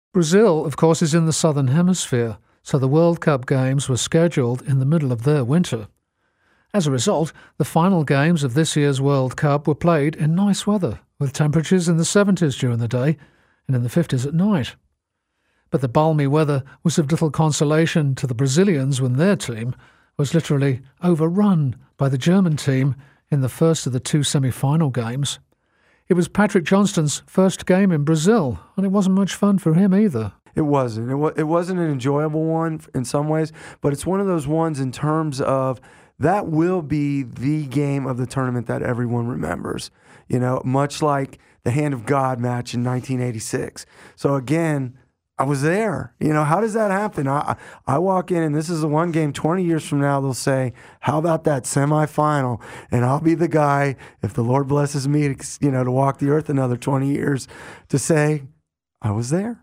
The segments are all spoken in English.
Brazil, of course, is in the southern hemisphere, so the World Cup games were scheduled in the middle of their winter. As a result, the final games of this year's World Cup were played in nice weather, with temperatures in the 70s during the day and in the 50s at night. But the balmy weather was of little consolation to the Brazilians when their team was literally overrun by the German team in the first of the two semi-final games. It was Patrick Johnston's first game in Brazil, and it wasn't much fun for him either. It wasn't. It wasn't an enjoyable one in some ways, but it's one of those ones in terms of that will be the game of the tournament that everyone remembers. You know, much like the Hand of God match in 1986. So again, I was there. You know, how does that happen? I walk in, and this is the one game 20 years from now they'll say, how about that semifinal? And I'll be the guy, if the Lord blesses me, to walk the earth another 20 years, to say, I was there.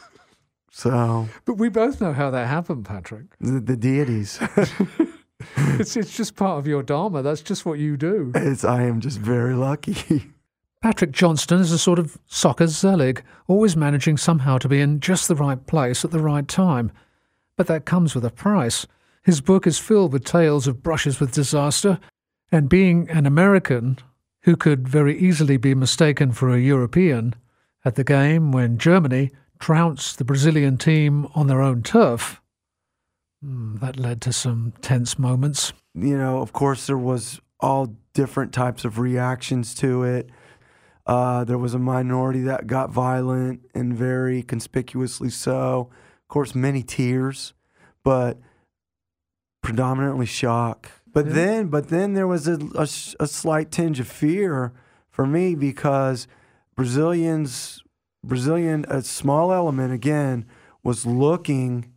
So, but we both know how that happened, Patrick. The deities. It's just part of your dharma. That's just what you do. I am just very lucky. Patrick Johnston is a sort of soccer Zelig, always managing somehow to be in just the right place at the right time. But that comes with a price. His book is filled with tales of brushes with disaster, and being an American who could very easily be mistaken for a European at the game when Germany trounced the Brazilian team on their own turf, that led to some tense moments. You know, of course, there was all different types of reactions to it. There was a minority that got violent and very conspicuously so. Of course, many tears, but predominantly shock. But then there was a slight tinge of fear for me because Brazilian, a small element again, was looking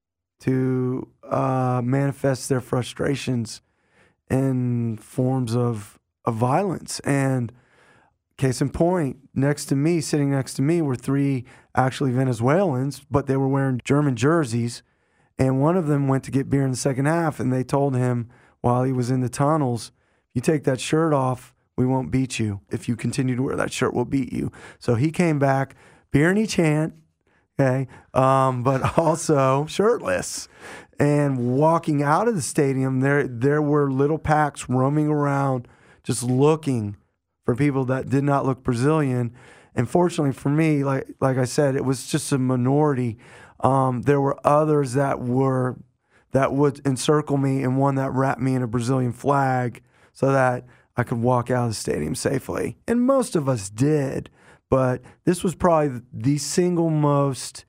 to manifest their frustrations in forms of violence. And case in point, sitting next to me were three actually Venezuelans, but they were wearing German jerseys. And one of them went to get beer in the second half, and they told him while he was in the tunnels, if you take that shirt off, we won't beat you. If you continue to wear that shirt, we'll beat you. So he came back, beer in each hand, okay, but also shirtless. And walking out of the stadium, there were little packs roaming around just looking for people that did not look Brazilian. And fortunately for me, like I said, it was just a minority. There were others that would encircle me, and one that wrapped me in a Brazilian flag so that I could walk out of the stadium safely. And most of us did, but this was probably the single most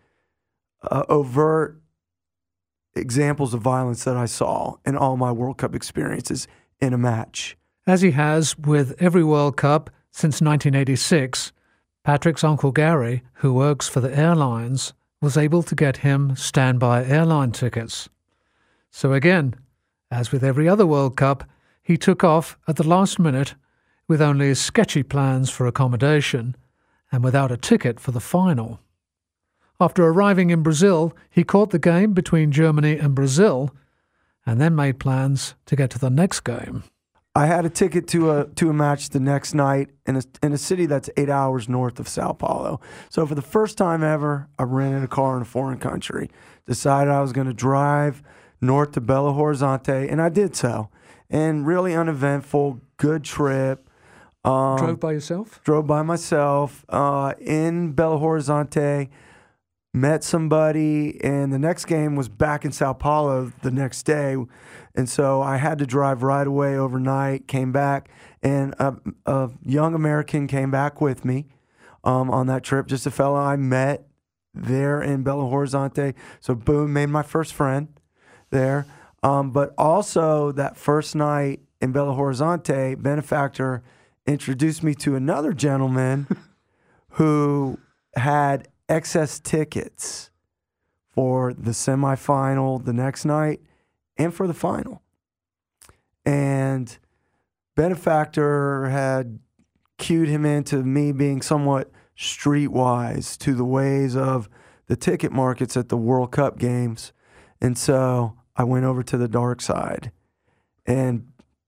overt examples of violence that I saw in all my World Cup experiences in a match. As he has with every World Cup since 1986, Patrick's uncle Gary, who works for the airlines, was able to get him standby airline tickets. So again, as with every other World Cup, he took off at the last minute with only sketchy plans for accommodation and without a ticket for the final. After arriving in Brazil, he caught the game between Germany and Brazil and then made plans to get to the next game. I had a ticket to a match the next night in a city that's 8 hours north of Sao Paulo. So for the first time ever, I rented a car in a foreign country. Decided I was going to drive north to Belo Horizonte, and I did so. And really uneventful, good trip. Drove by yourself? Drove by myself in Belo Horizonte. Met somebody, and the next game was back in Sao Paulo the next day. And so I had to drive right away overnight, came back, and a young American came back with me on that trip, just a fellow I met there in Belo Horizonte. So boom, made my first friend there. But also that first night in Belo Horizonte, Benefactor introduced me to another gentleman who had excess tickets for the semifinal the next night and for the final. And Benefactor had cued him into me being somewhat streetwise to the ways of the ticket markets at the World Cup games. And so I went over to the dark side. And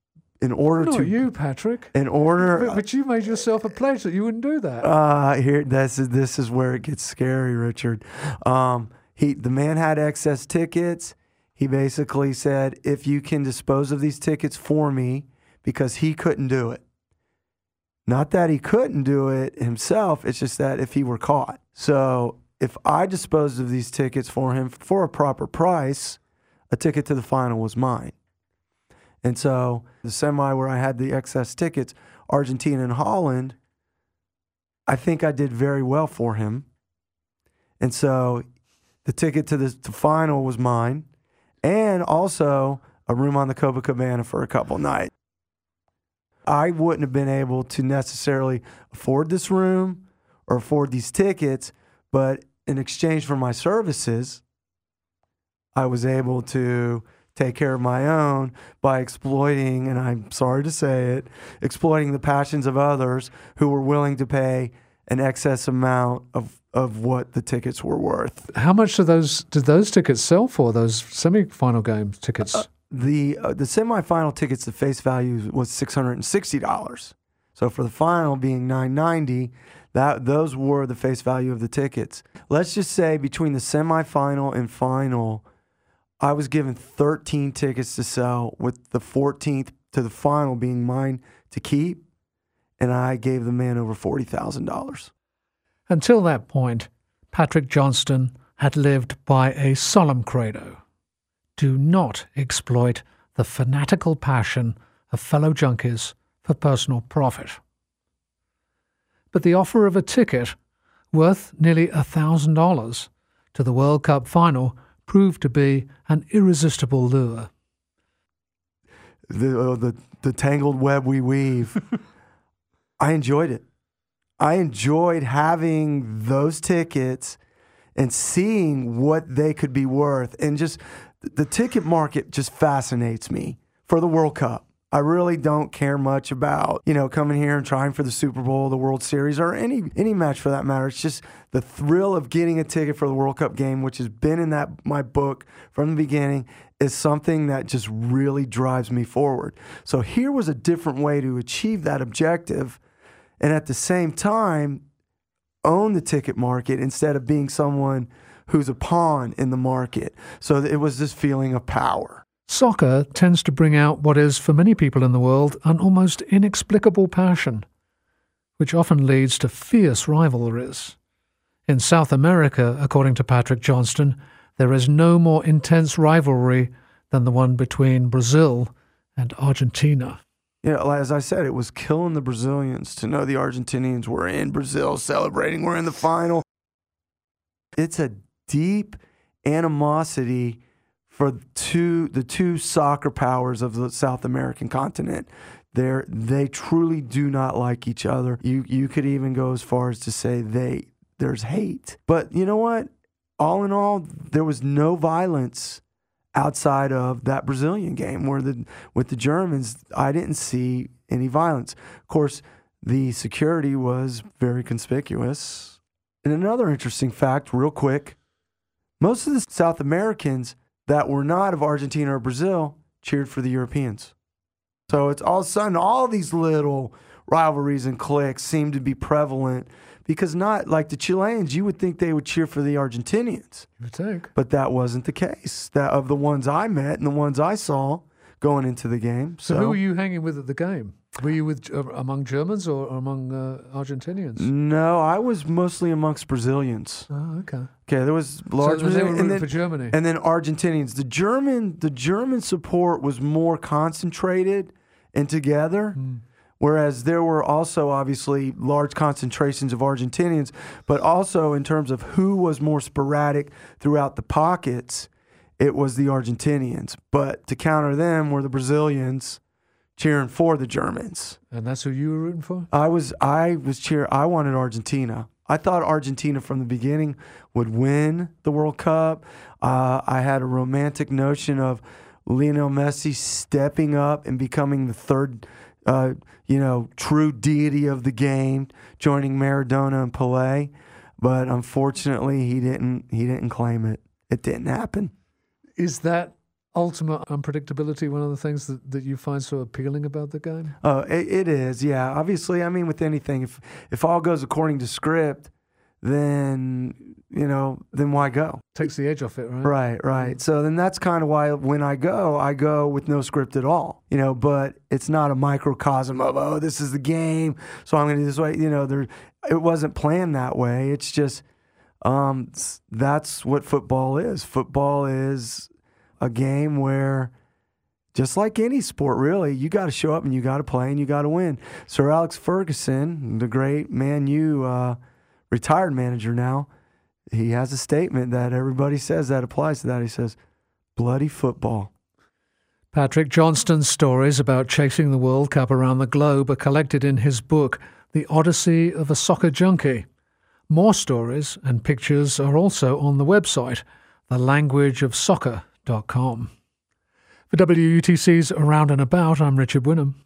in order Not to you, Patrick. in order But you made yourself a pledge that you wouldn't do that. here this is where it gets scary, Richard. The man had excess tickets. He basically said, if you can dispose of these tickets for me, because he couldn't do it. Not that he couldn't do it himself, it's just that if he were caught. So if I disposed of these tickets for him for a proper price, a ticket to the final was mine. And so the semi where I had the excess tickets, Argentina and Holland, I think I did very well for him. And so the ticket to the final was mine, and also a room on the Copacabana for a couple nights. I wouldn't have been able to necessarily afford this room or afford these tickets, but in exchange for my services, I was able to take care of my own by exploiting, and I'm sorry to say it, exploiting the passions of others who were willing to pay an excess amount of what the tickets were worth. How much did those tickets sell for, those semi-final game tickets? The semifinal tickets, the face value was $660. So for the final being $990, those were the face value of the tickets. Let's just say between the semifinal and final, I was given 13 tickets to sell, with the 14th to the final being mine to keep, and I gave the man over $40,000. Until that point, Patrick Johnston had lived by a solemn credo: do not exploit the fanatical passion of fellow junkies for personal profit. But the offer of a ticket worth nearly $1,000 to the World Cup final proved to be an irresistible lure. The tangled web we weave. I enjoyed it. I enjoyed having those tickets and seeing what they could be worth. And just the ticket market just fascinates me for the World Cup. I really don't care much about, coming here and trying for the Super Bowl, the World Series, or any match for that matter. It's just the thrill of getting a ticket for the World Cup game, which has been in my book from the beginning, is something that just really drives me forward. So here was a different way to achieve that objective, and at the same time own the ticket market instead of being someone who's a pawn in the market. So it was this feeling of power. Soccer tends to bring out what is, for many people in the world, an almost inexplicable passion, which often leads to fierce rivalries. In South America, according to Patrick Johnston, there is no more intense rivalry than the one between Brazil and Argentina. As I said, it was killing the Brazilians to know the Argentinians were in Brazil celebrating, we're in the final. It's a deep animosity for the two soccer powers of the South American continent. They truly do not like each other. You could even go as far as to say there's hate. But you know what? All in all, there was no violence outside of that Brazilian game with the Germans. I didn't see any violence. Of course, the security was very conspicuous. And another interesting fact, real quick, most of the South Americans that were not of Argentina or Brazil cheered for the Europeans. So it's all of a sudden, all these little rivalries and cliques seem to be prevalent, because not like the Chileans, you would think they would cheer for the Argentinians. You would think. But that wasn't the case. That of the ones I met and the ones I saw going into the game. So who were you hanging with at the game? Were you with among Germans or among Argentinians? No, I was mostly amongst Brazilians. Oh, okay. Okay, there was large. So they were rooting for Germany, and then Argentinians. The German support was more concentrated and together, whereas there were also obviously large concentrations of Argentinians, but also in terms of who was more sporadic throughout the pockets, it was the Argentinians. But to counter them were the Brazilians cheering for the Germans. And that's who you were rooting for? I was cheering. I wanted Argentina. I thought Argentina from the beginning would win the World Cup. I had a romantic notion of Lionel Messi stepping up and becoming the third, true deity of the game, joining Maradona and Pelé. But unfortunately, he didn't claim it. It didn't happen. Is that ultimate unpredictability one of the things that you find so appealing about the game? Oh, it is, yeah. Obviously, I mean, with anything, if all goes according to script, then why go? Takes the edge off it, right? Right. So then that's kind of why when I go with no script at all, but it's not a microcosm of, oh, this is the game, so I'm going to do this way. It wasn't planned that way. It's just, that's what football is. Football is a game where, just like any sport, really, you got to show up and you got to play and you got to win. Sir Alex Ferguson, the great Man U retired manager now, he has a statement that everybody says that applies to that. He says, bloody football. Patrick Johnston's stories about chasing the World Cup around the globe are collected in his book, The Odyssey of a Soccer Junkie. More stories and pictures are also on the website, thelanguageofsoccer.com. For WUTC's Around and About, I'm Richard Winham.